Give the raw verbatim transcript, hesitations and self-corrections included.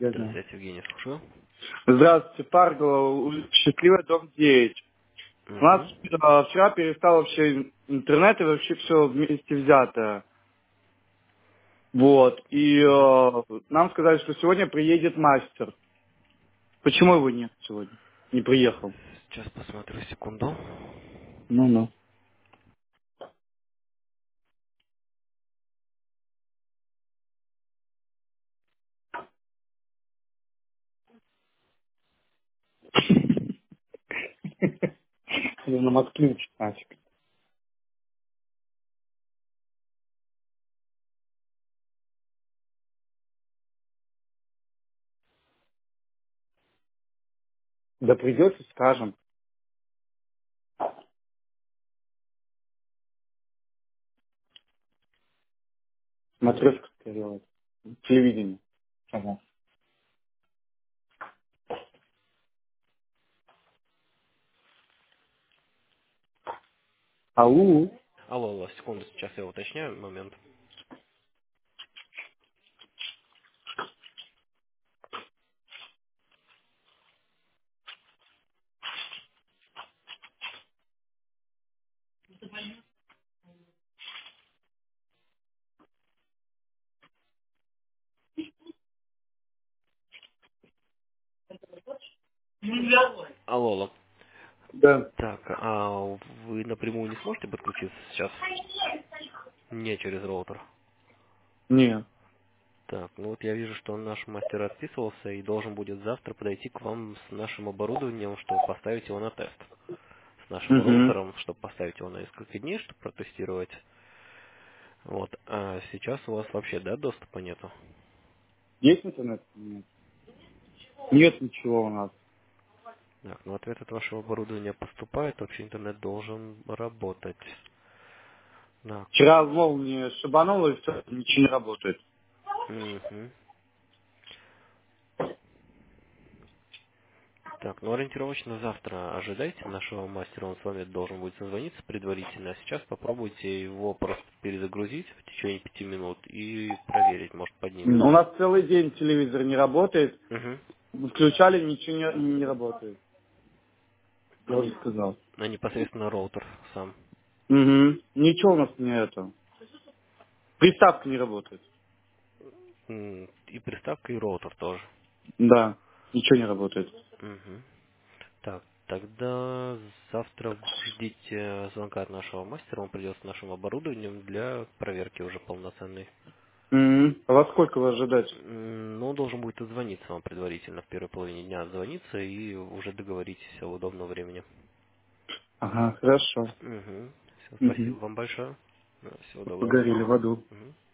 Я Да, знаю. связь Евгений, слушаю. Здравствуйте, Паргова, улица Счастливая, дом девять. У нас Угу. э, вчера перестал вообще интернет и вообще все вместе взято. Вот. И э, нам сказали, что сегодня приедет мастер. Почему его нет сегодня? Не приехал. Сейчас посмотрю, секунду. Ну-ну. На Москве нафиг. Да придется, скажем. Смотрешка скорее. Телевидение. Ага. Ау. Алло, алло, секунду, сейчас я уточняю момент. Алло, алло. Да. Так, а вы напрямую не сможете подключиться сейчас? Не через роутер. Не. Так, ну вот я вижу, что наш мастер отписывался и должен будет завтра подойти к вам с нашим оборудованием, чтобы поставить его на тест. С нашим Угу. роутером, чтобы поставить его на несколько дней, чтобы протестировать. Вот. А сейчас у вас вообще, да, доступа нету? Есть интернет? Нет. Нет ничего у нас. Так, ну ответ от вашего оборудования поступает, вообще интернет должен работать. Так, Вчера волн мне шибануло, и все, ничего не работает. угу. Так, ну ориентировочно завтра ожидайте нашего мастера, он с вами должен будет созвониться предварительно, а сейчас попробуйте его просто перезагрузить в течение пяти минут и проверить, может У поднимется. нас целый день телевизор не работает. Угу. Включали, ничего не, не работает. Я уже сказал. А непосредственно роутер сам. Угу. Ничего у нас не это. Приставка не работает. М, И приставка, и роутер тоже. Да, ничего не работает. Угу. Так, тогда завтра ждите звонка от нашего мастера, он придет с нашим оборудованием для проверки уже полноценной. Угу. А во сколько вас ожидать? М, Ну, он должен будет отзвониться вам предварительно в первой половине дня, отзвониться и уже договоритесь о удобном времени. Ага, хорошо. Угу. Все, Угу. спасибо вам большое. Да, всего доброго. Погорели в аду. Мгм.